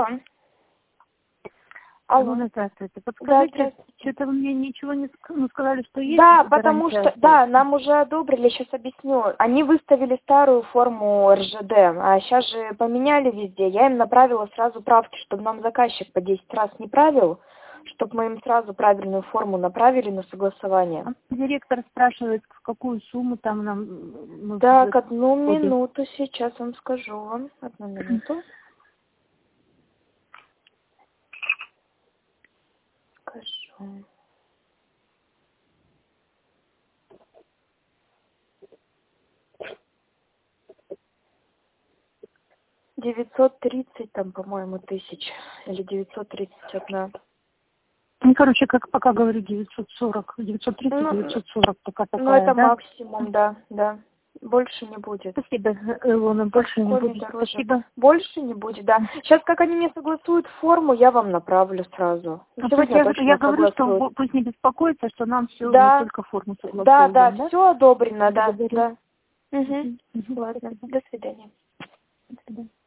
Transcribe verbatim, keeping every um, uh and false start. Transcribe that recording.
Алло. Алло, здравствуйте. Подскажите, Да, что-то вы мне ничего не ск- ну, сказали, что есть? Да, потому что, гарантия? да, нам уже одобрили, сейчас объясню. Они выставили старую форму эр жэ дэ, а сейчас же поменяли везде. Я им направила сразу правки, чтобы нам заказчик по десять раз не правил, чтобы мы им сразу правильную форму направили на согласование. А директор спрашивает, в какую сумму там нам... мы Так, одну входим. минуту, сейчас вам скажу вам. Одну минуту. Скажу. девятьсот тридцать там, по-моему, тысяч. Или девятьсот тридцать одна. Ну, короче, как пока говорю, девятьсот сорок. девятьсот тридцать, Ну, девятьсот сорок пока такая, ну, это да? максимум, да, да. Больше не будет. Спасибо, Илона, больше не Коми будет. дороже. Спасибо. Больше не будет, да. Сейчас, как они мне согласуют форму, я вам направлю сразу. Ну, то есть Сегодня я, точно я говорю, что согласуют. пусть не беспокоится, что нам все, Да, мы только форму согласовываем, да, да, да? все одобрено, да, Благодарю. да. Угу. Мгм, мгм, Ладно, спасибо. до свидания. До свидания.